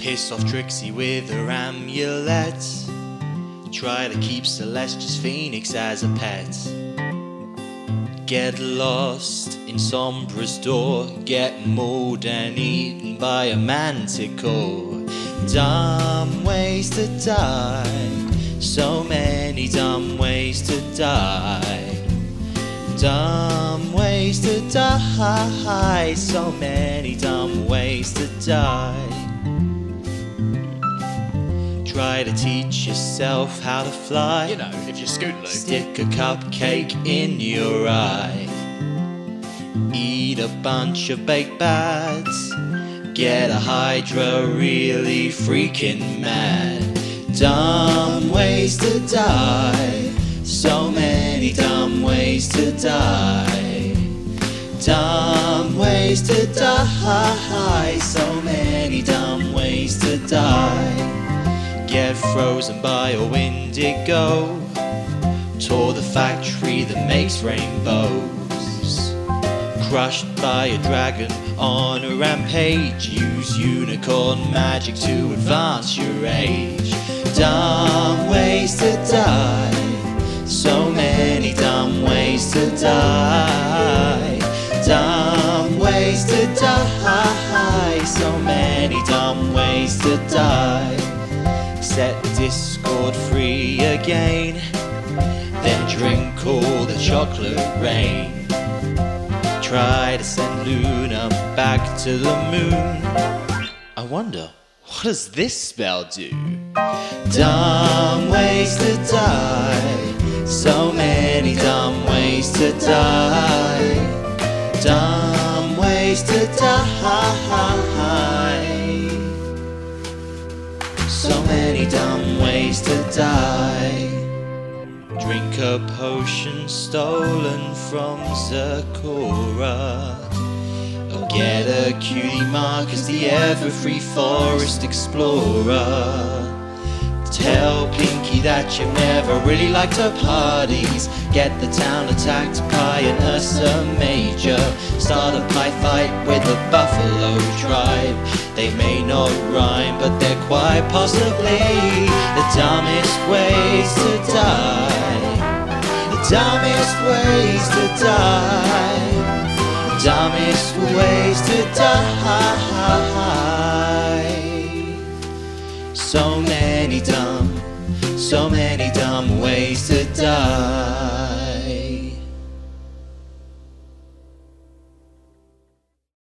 Piss off Trixie with her amulet. Try to keep Celestia's Phoenix as a pet. Get lost in Sombra's door. Get mauled and eaten by a manticore. Dumb ways to die. So many dumb ways to die. Dumb ways to die. So many dumb ways to die. Try to teach yourself how to fly. You know, if you're Scootaloo. Stick a cupcake in your eye. Eat a bunch of baked bads. Get a Hydra really freaking mad. Dumb ways to die. So many dumb ways to die. Dumb ways to die. So many dumb ways to die. Get frozen by a Wendigo. Tore the factory that makes rainbows. Crushed by a dragon on a rampage. Use unicorn magic to advance your age. Dumb ways to die. So many dumb ways to die. Dumb ways to die. So many dumb ways to die. Set Discord free again. Then drink all the chocolate rain. Try to send Luna back to the moon. I wonder, what does this spell do? Dumb ways to die. So many dumb ways to die. Dumb ways to die. So many dumb ways to die. Drink a potion stolen from Zecora. Or get a cutie mark as the ever-free forest explorer. Tell Pinky that you've never really liked her parties. Get the town attacked by an Ursa Major. Start a pie fight with the Buffalo tribe. They may not rhyme, but they're quite possibly the dumbest ways to die. The dumbest ways to die. The dumbest ways to die. So many